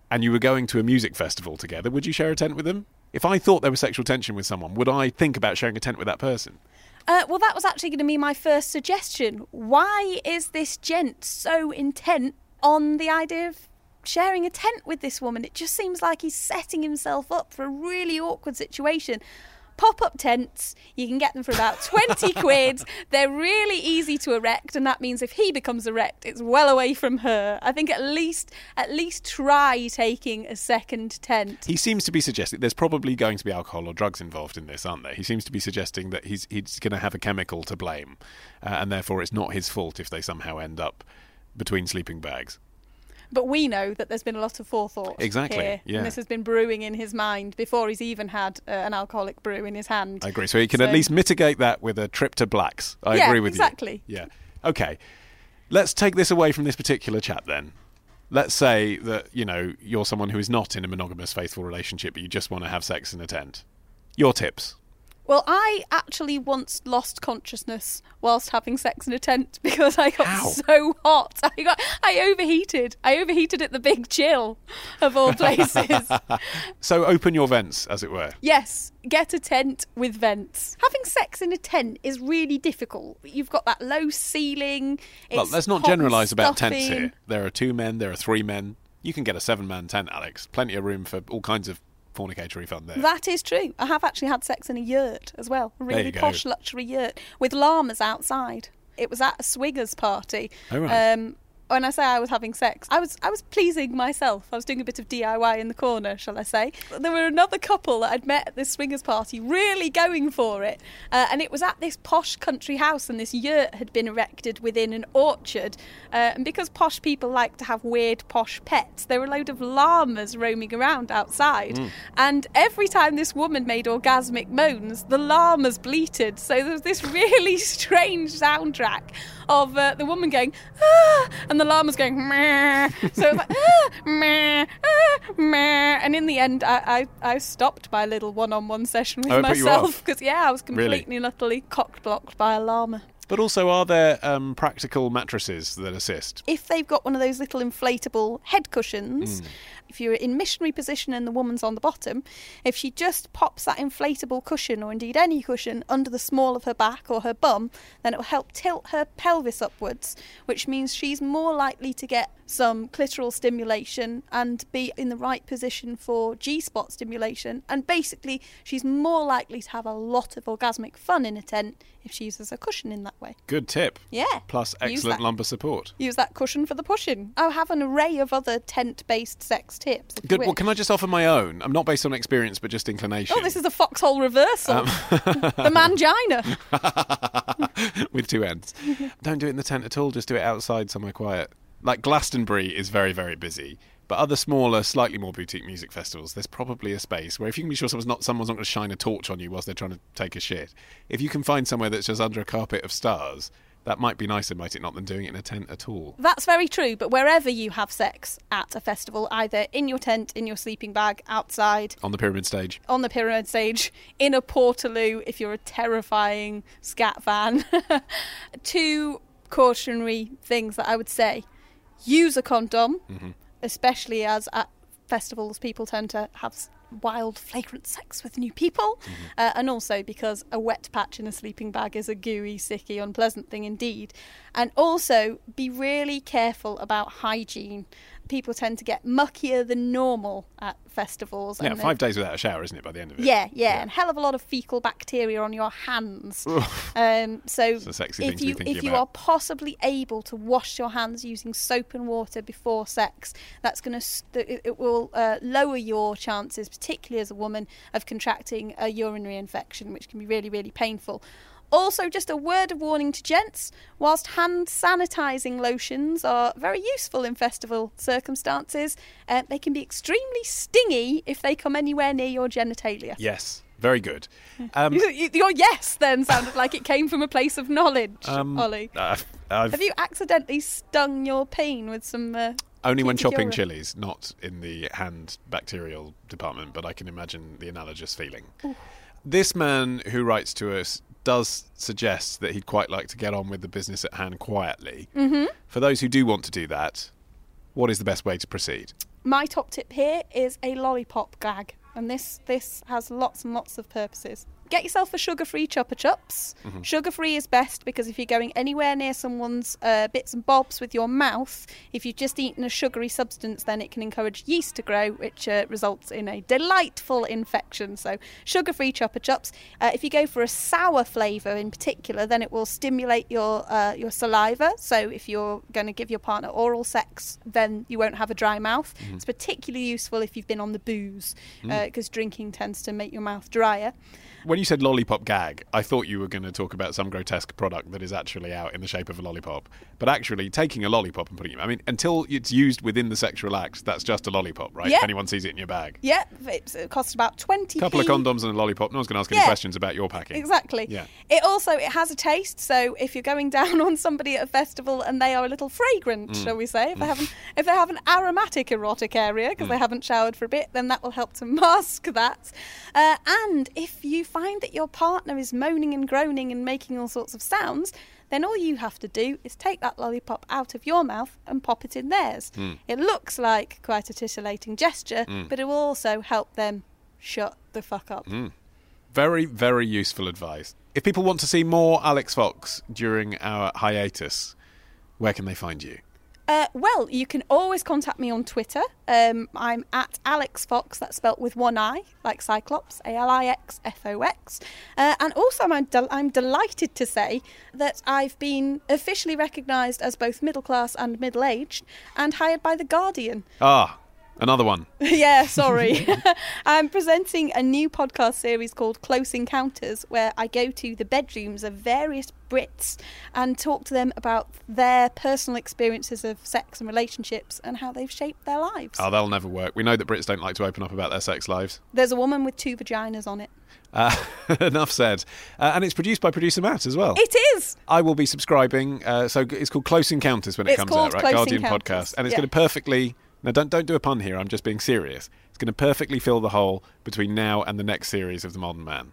and you were going to a music festival together, would you share a tent with them? If I thought there was sexual tension with someone, would I think about sharing a tent with that person? Uh, well, that was actually going to be my first suggestion. Why is this gent so intent on the idea of sharing a tent with this woman? It just seems like he's setting himself up for a really awkward situation. Pop-up tents, you can get them for about twenty quid. They're really easy to erect, and that means if he becomes erect, it's well away from her. I think at least at least try taking a second tent. He seems to be suggesting there's probably going to be alcohol or drugs involved in this, aren't there? He seems to be suggesting that he's he's going to have a chemical to blame, uh, and therefore it's not his fault if they somehow end up between sleeping bags. But we know that there's been a lot of forethought exactly, here. yeah. And this has been brewing in his mind before he's even had uh, an alcoholic brew in his hand. I agree. So he can So- at least mitigate that with a trip to Blacks. I Yeah, agree with exactly. you. Yeah, okay. Let's take this away from this particular chap then. Let's say that, you know, you're someone who is not in a monogamous, faithful relationship, but you just want to have sex in a tent. Your tips? Well, I actually once lost consciousness whilst having sex in a tent because I got How? so hot. I got, I overheated. I overheated at the Big Chill, of all places. So open your vents, as it were. Yes, get a tent with vents. Having sex in a tent is really difficult. You've got that low ceiling. Well, it's let's not hot and generalise about tents stuffy. here. There are two men, there are three men. You can get a seven-man tent, Alex. Plenty of room for all kinds of fornicatory fun there. That is true. I have actually had sex in a yurt as well. A There you really go. posh luxury yurt with llamas outside. It was at a swingers party. Oh, right. Um, when I say I was having sex, I was I was pleasing myself. I was doing a bit of D I Y in the corner, shall I say. There were another couple that I'd met at this swingers party really going for it. Uh, and it was at this posh country house, and this yurt had been erected within an orchard. Uh, and because posh people like to have weird posh pets, there were a load of llamas roaming around outside. And every time this woman made orgasmic moans, the llamas bleated. So there was this really strange soundtrack of uh, the woman going, ah, and the llamas going, meh. So it was like, ah, meh, ah, meh. And in the end, I, I, I stopped my little one-on-one session with Oh, it put you myself off? because, yeah, I was Really? completely and utterly cock-blocked by a llama. But also, are there um, practical mattresses that assist? If they've got one of those little inflatable head cushions, if you're in missionary position and the woman's on the bottom, if she just pops that inflatable cushion, or indeed any cushion, under the small of her back or her bum, then it will help tilt her pelvis upwards, which means she's more likely to get some clitoral stimulation and be in the right position for G-spot stimulation. And basically, she's more likely to have a lot of orgasmic fun in a tent if she uses a cushion in that way. Good tip. Yeah. Plus Use excellent that. lumbar support. Use that cushion for the pushing. I have an array of other tent-based sex tips. if you Good. Well, wish. can I just offer my own? I'm not based on experience, but just inclination. Oh, this is a foxhole reversal. Um, the mangina. with two ends. Don't do it in the tent at all. Just do it outside somewhere quiet. Like Glastonbury is very, very busy. But other smaller, slightly more boutique music festivals, there's probably a space where if you can be sure someone's not someone's not going to shine a torch on you whilst they're trying to take a shit. If you can find somewhere that's just under a carpet of stars, that might be nicer, might it not, than doing it in a tent at all. That's very true, but wherever you have sex at a festival, either in your tent, in your sleeping bag, outside, On the pyramid stage. on the pyramid stage, in a portaloo, if you're a terrifying scat fan, two cautionary things that I would say. Use a condom, Mm-hmm. especially as at festivals people tend to have s- wild, flagrant sex with new people. Mm-hmm. Uh, and also because a wet patch in a sleeping bag is a gooey, sicky, unpleasant thing indeed. And also be really careful about hygiene. People tend to get muckier than normal at festivals. Yeah, and five they- days without a shower, isn't it, by the end of it? Yeah, yeah, and hell of a lot of fecal bacteria on your hands. um, so It's a sexy thing if to be you thinking if you about. are possibly able to wash your hands using soap and water before sex, that's going to st- it, it will uh, lower your chances, particularly as a woman, of contracting a urinary infection, which can be really, really painful. Also, just a word of warning to gents, whilst hand sanitising lotions are very useful in festival circumstances, uh, they can be extremely stingy if they come anywhere near your genitalia. Yes, very good. Um, You- you- Your yes then sounded like it came from a place of knowledge, um, Ollie. I've, I've Have you accidentally stung your peen with some... Uh, only when chopping Cuticura? chilies, not in the hand bacterial department, but I can imagine the analogous feeling. This man who writes to us does suggest that he'd quite like to get on with the business at hand quietly. Mm-hmm. For those who do want to do that, what is the best way to proceed? my top tip here is a lollipop gag, and this this has lots and lots of purposes. Get yourself a sugar-free Chupa Chups. Mm-hmm. Sugar-free is best because if you're going anywhere near someone's uh, bits and bobs with your mouth, if you've just eaten a sugary substance, then it can encourage yeast to grow, which uh, results in a delightful infection. So sugar-free Chupa Chups. Uh, if you go for a sour flavour in particular, then it will stimulate your uh, your saliva. So if you're going to give your partner oral sex, then you won't have a dry mouth. Mm-hmm. It's particularly useful if you've been on the booze, because mm. uh, drinking tends to make your mouth drier. When you said lollipop gag, I thought you were going to talk about some grotesque product that is actually out in the shape of a lollipop. But actually, taking a lollipop and putting it... I mean, until it's used within the sexual act, that's just a lollipop, right? Yeah. If anyone sees it in your bag. Yeah, it costs about twenty p. A couple of condoms and a lollipop. No one's going to ask any yeah. questions about your packing. Exactly. Yeah. It also, it has a taste, so if you're going down on somebody at a festival and they are a little fragrant, mm. shall we say, if they have an, if they have an aromatic erotic area because mm. they haven't showered for a bit, then that will help to mask that. Uh, and if you find that your partner partner is moaning and groaning and making all sorts of sounds, then all you have to do is take that lollipop out of your mouth and pop it in theirs. Mm. It looks like quite a titillating gesture, mm. but it will also help them shut the fuck up. Mm. Very, very useful advice. If people want to see more Alex Fox during our hiatus, where can they find you? Uh, well, you can always contact me on Twitter. Um, I'm at Alex Fox, that's spelt with one I, like Cyclops, A L I X F O X. Uh, and also I'm, del- I'm delighted to say that I've been officially recognised as both middle class and middle-aged and hired by The Guardian. Ah, another one. Yeah, sorry. I'm presenting a new podcast series called Close Encounters, where I go to the bedrooms of various Brits and talk to them about their personal experiences of sex and relationships and how they've shaped their lives. Oh, that'll never work. We know that Brits don't like to open up about their sex lives. There's a woman with two vaginas on it. Uh, enough said. Uh, and it's produced by producer Matt as well. It is! I will be subscribing. Uh, so it's called Close Encounters when it it's comes called out, right? Close Guardian Encounters. podcast. And it's yeah. going to perfectly... Now, don't don't do a pun here. I'm just being serious. It's going to perfectly fill the hole between now and the next series of The Modern Man.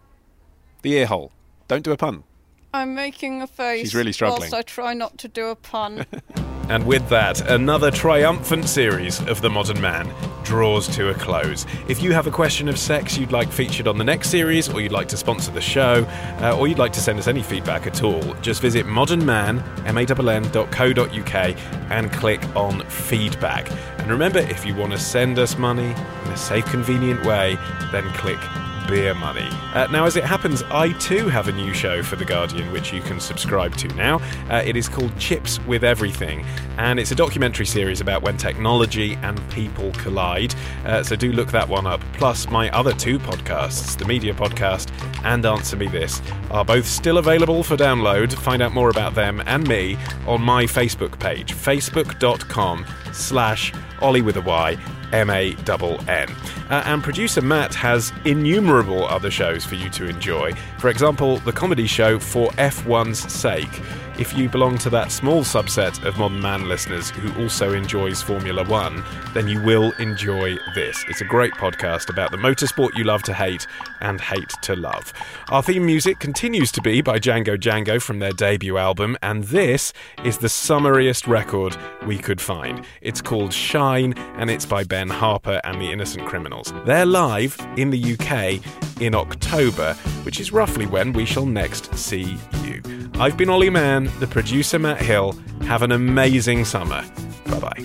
The ear hole. Don't do a pun. I'm making a face. She's really struggling. Whilst I try not to do a pun. And with that, another triumphant series of The Modern Man draws to a close. If you have a question of sex you'd like featured on the next series, or you'd like to sponsor the show, uh, or you'd like to send us any feedback at all, just visit modernman, M A N N dot co dot U K and click on feedback. And remember, if you want to send us money in a safe, convenient way, then click beer money. Uh, now, as it happens, I too have a new show for The Guardian, which you can subscribe to now. Uh, it is called Chips with Everything, and it's a documentary series about when technology and people collide. Uh, so do look that one up. Plus, my other two podcasts, The Media Podcast and Answer Me This, are both still available for download. Find out more about them and me on my Facebook page, facebook.com slash Ollie with a Y, M A N N. Uh, and producer Matt has innumerable other shows for you to enjoy. For example, the comedy show For F one's Sake. If you belong to that small subset of Modern Man listeners who also enjoys Formula One, then you will enjoy this. It's a great podcast about the motorsport you love to hate and hate to love. Our theme music continues to be by Django Django from their debut album, and this is the summariest record we could find. It's called Shine, and it's by Ben Harper and the Innocent Criminals. They're live in the U K in October, which is roughly when we shall next see you. I've been Ollie Mann, the producer Matt Hill. Have an amazing summer. Bye-bye.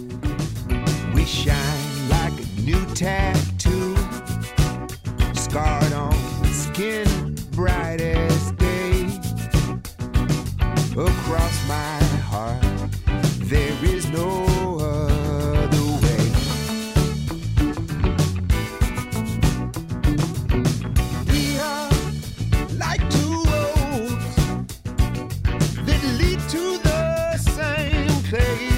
We shine like a new tattoo, scarred on skin, bright as day. Across my heart, there is no other way. We are like two roads that lead to the same place.